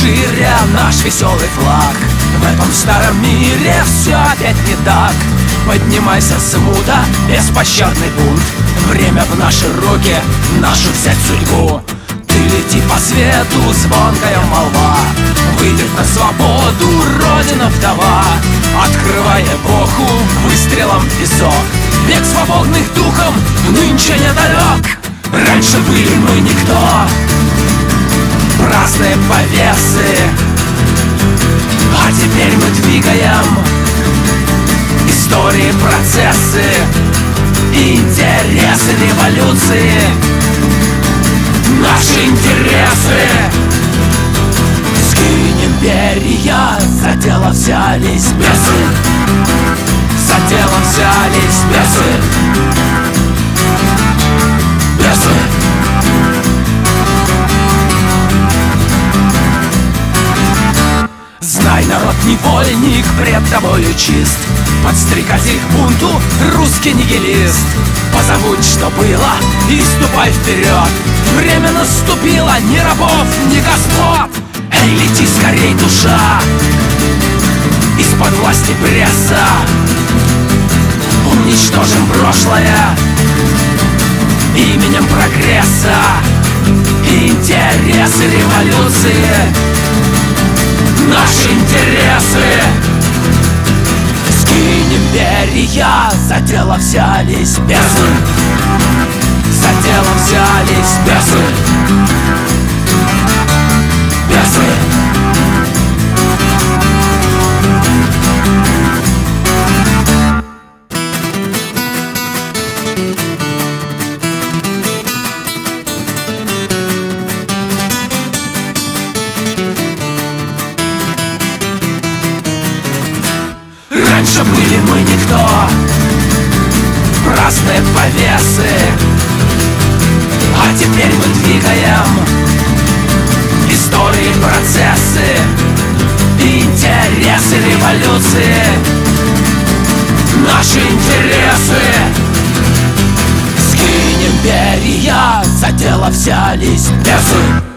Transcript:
шире наш веселый флаг. В этом старом мире все опять не так. Поднимайся, смута, беспощадный бунт. Время в наши руки, нашу взять судьбу. Ты лети по свету, звонкая молва. Выйдет на свободу Родина вдова. Открывай эпоху выстрелом в песок. Век свободных духом нынче недалек. Раньше были мы никто, праздные повесы, а теперь мы двигаем истории, процессы, интересы революции. Наши интересы. Скинь империя, за дело взялись бесы. За дело взялись бесы. Бесы. Знай, народ невольник, пред тобою чист. Подстрекатель к бунту, русский нигилист. Позабудь, что было, и ступай вперед. Время наступило, ни рабов, ни господ. Эй, лети скорей, душа, из-под власти пресса. Уничтожим прошлое именем прогресса. Интересы революции, наши интересы. Скинь империя, за дело взялись бесы. За дело взялись бесы. Бесы. Раньше были мы никто, праздные повесы, а теперь мы двигаем истории, процессы, интересы революции. Наши интересы. Скинь империя, за дело взялись бесы.